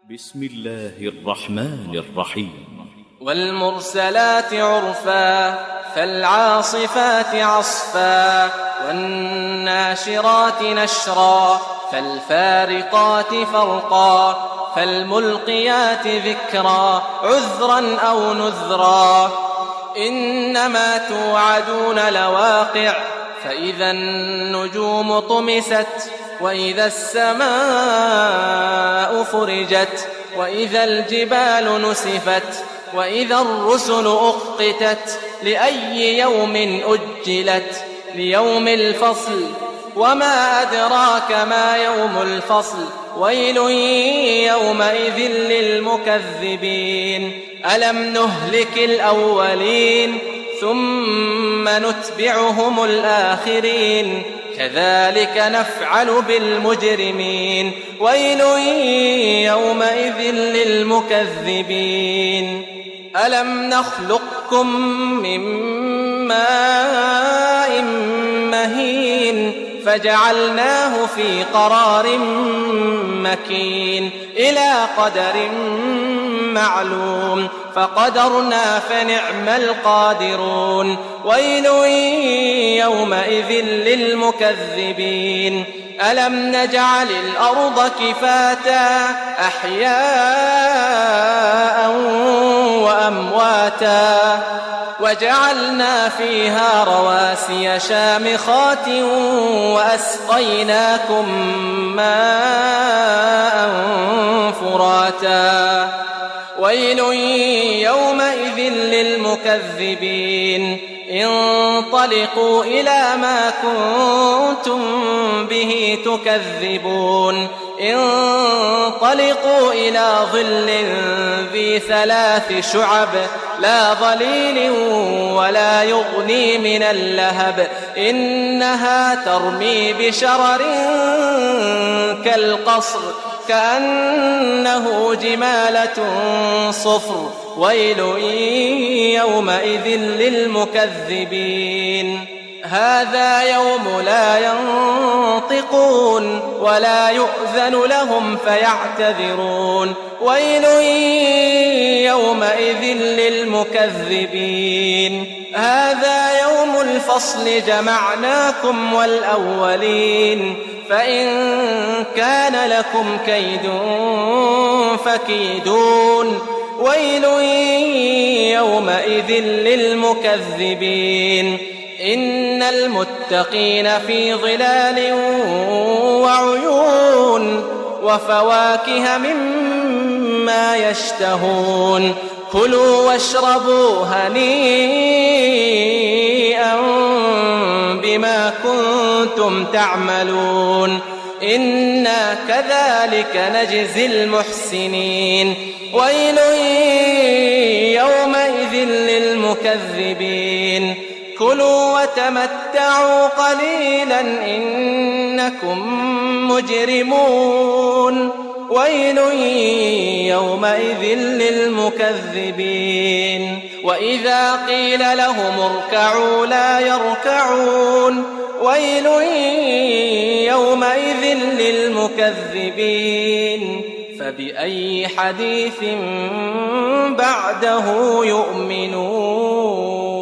بسم الله الرحمن الرحيم. والمرسلات عرفا فالعاصفات عصفا والناشرات نشرا فالفارقات فرقا فالملقيات ذكرا عذرا أو نذرا إنما توعدون لواقع فإذا النجوم طمست وإذا السماء فرجت وإذا الجبال نسفت وإذا الرسل أقتت لأي يوم أجلت ليوم الفصل وما أدراك ما يوم الفصل ويل يومئذ للمكذبين ألم نهلك الأولين ثم نتبعهم الآخرين كذلك نفعل بالمجرمين ويل يومئذ للمكذبين ألم نخلقكم من ماء مهين فجعلناه في قرار مكين إلى قدر معلوم فقدرنا فنعم القادرون ويل يومئذ للمكذبين ألم نجعل الأرض كفاتا أحياء وأمواتا وجعلنا فيها رواسي شامخات وأسقيناكم ماء فراتا ويل يومئذ للمكذبين انطلقوا إلى ما كنتم به تكذبون انطلقوا إلى ظل ذي 3 شعب لا ظليل ولا يغني من اللهب إنها ترمي بشرر كالقصر كأنه جمالة صفر ويل يومئذ للمكذبين هذا يوم لا ينطقون ولا يؤذن لهم فيعتذرون ويل يومئذ للمكذبين هذا يوم الفصل جمعناكم والأولين فإن كان لكم كيد فكيدون ويل يومئذ للمكذبين إن المتقين في ظلال وعيون وفواكه مما يشتهون كلوا واشربوا هنيئا بما كنتم تعملون إنا كذلك نجزي المحسنين ويل يومئذ للمكذبين كلوا وتمتعوا قليلا إنكم مجرمون ويل يومئذ للمكذبين وإذا قيل لهم اركعوا لا يركعون ويل يومئذ للمكذبين فبأي حديث بعده يؤمنون.